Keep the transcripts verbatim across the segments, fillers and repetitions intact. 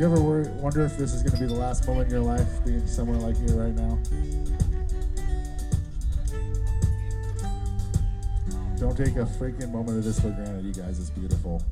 you ever wor- wonder if this is going to be the last moment in your life, being somewhere like here right now? Don't take a freaking moment of this for granted, you guys. It's beautiful.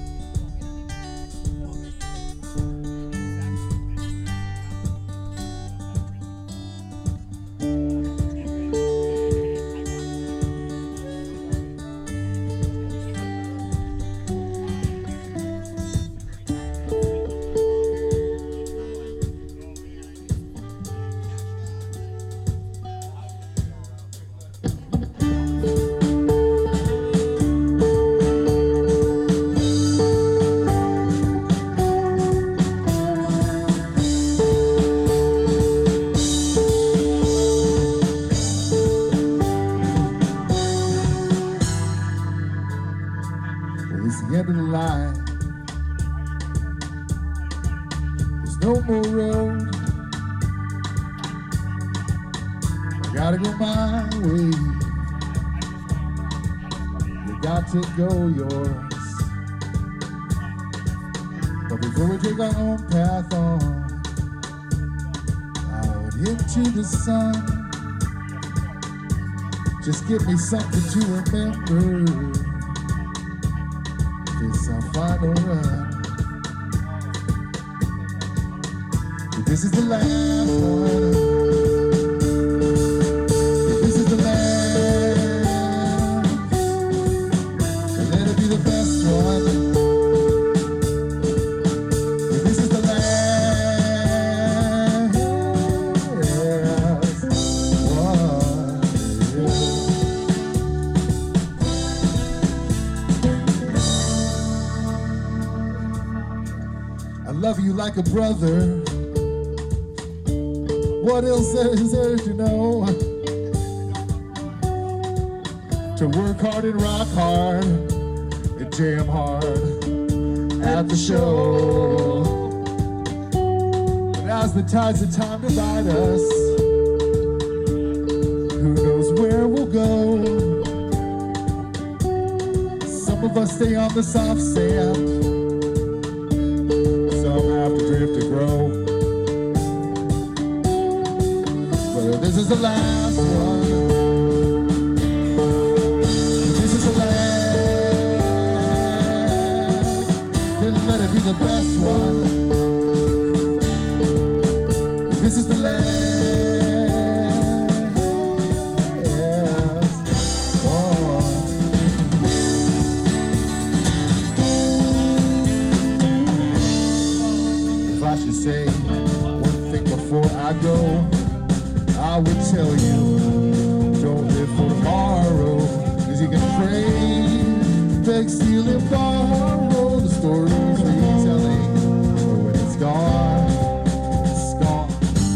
It's the end of the line. There's no more road. I gotta go my way. You got to go yours. But before we take our own path on out into the sun, just give me something to remember. It's our final run. If this is the last one, if this is the last, then let it be the best one. If this is the last one, yeah. I love you like a brother. What else is there to know? To work hard and rock hard and jam hard at the show. But as the tides of time divide us, who knows where we'll go? Some of us stay on the soft sand. Have to drift to grow. Well, this is the last one. This is the last. Then let it be the best one. This is the last. I should say one thing before I go, I would tell you, don't live for tomorrow, cause you can pray, beg, steal, and borrow the stories we're telling, but when it's gone, it's gone.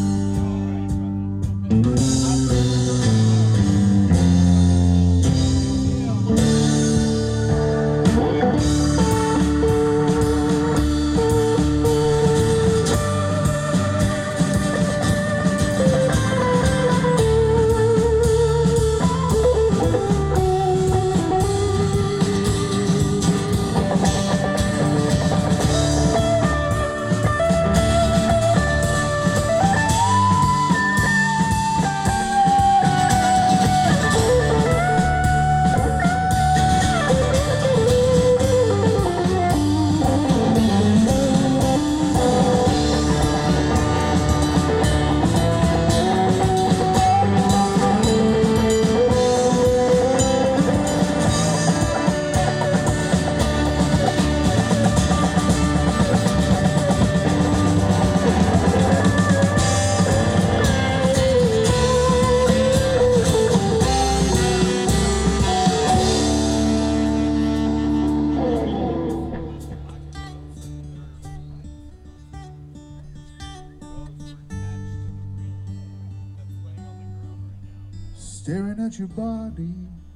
Staring at your body.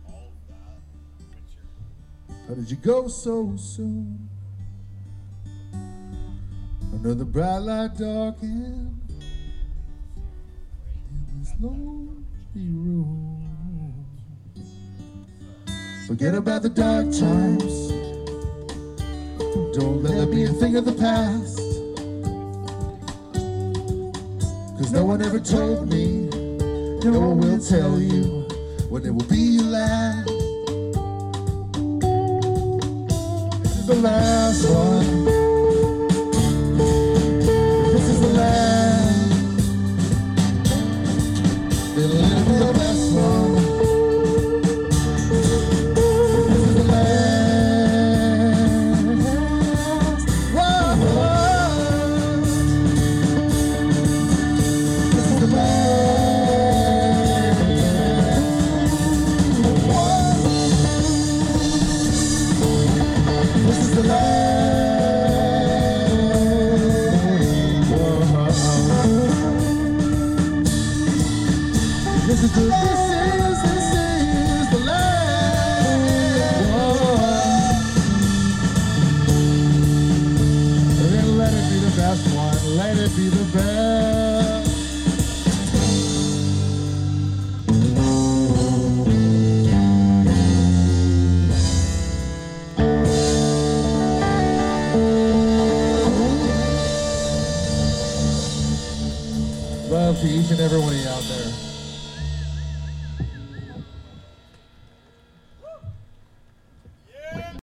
How did you go so soon? Another bright light darkened in this lonely room. Forget about the dark times. Don't let that be a thing of the past. Cause no one ever told me, no one will tell you when it will be your last. This is the last one. This is the last. It'll never be the best one. This is the last. Whoa, whoa. This is the last. Whoa. This is the last. This is the, this is, this is the last one. Then let it be the best one. Let it be the best. Love to each and every one of you out there.